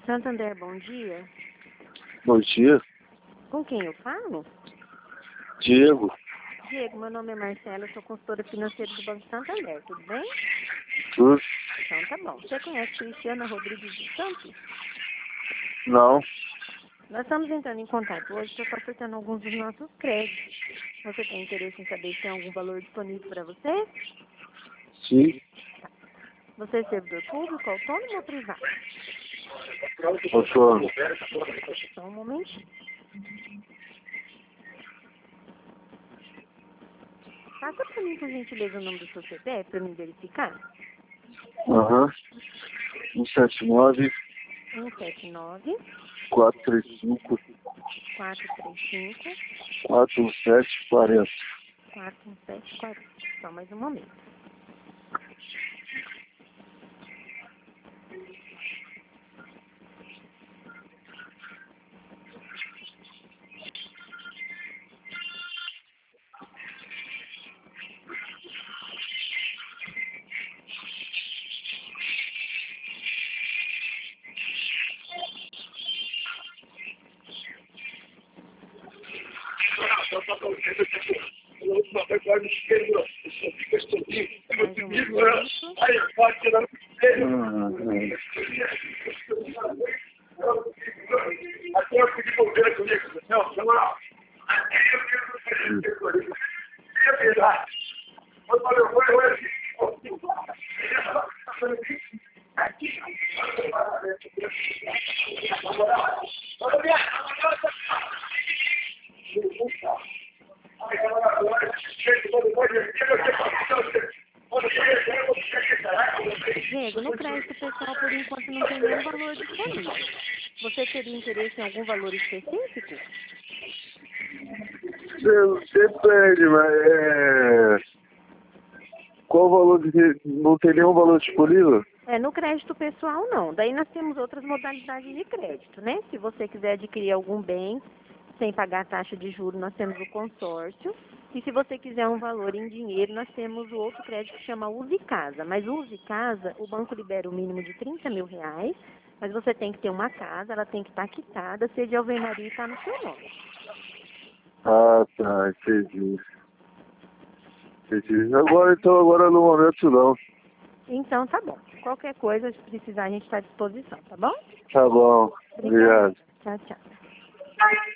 Santander, bom dia. Bom dia, Com quem eu falo? Diego. Diego, meu nome é Marcela, eu sou consultora financeira do Banco Santander, tudo bem? Tudo? Então tá bom. Você conhece Cristiana Rodrigues dos Santos? Não. Nós estamos entrando em contato hoje para estar ofertando alguns dos nossos créditos. Você tem interesse em saber se tem algum valor disponível para você? Sim. Você é servidor público, autônomo ou privado? Autônomo. Só um momentinho. Passa para mim, por gentileza, o nome do seu CPF para me verificar. Aham. 179 179 435 435 4740. 41740. Só mais um momento. Mais um momento. Diego, no crédito pessoal, por enquanto, não tem nenhum valor disponível. Você teria interesse em algum valor específico? Depende, mas qual o valor de... Não tem nenhum valor disponível? No crédito pessoal, não. Daí nós temos outras modalidades de crédito, né? Se você quiser adquirir algum bem sem pagar taxa de juros, nós temos o consórcio. E se você quiser um valor em dinheiro, nós temos o outro crédito que chama Use Casa. Mas o Use Casa, o banco libera o mínimo de R$30 mil, mas você tem que ter uma casa, ela tem que estar quitada, ser de alvenaria e estar no seu nome. Ah, tá, entendi. Entendi. Agora no momento não. Então, tá bom. Qualquer coisa, se precisar, a gente está à disposição, tá bom? Tá bom, Obrigada. obrigado. Tchau, tchau.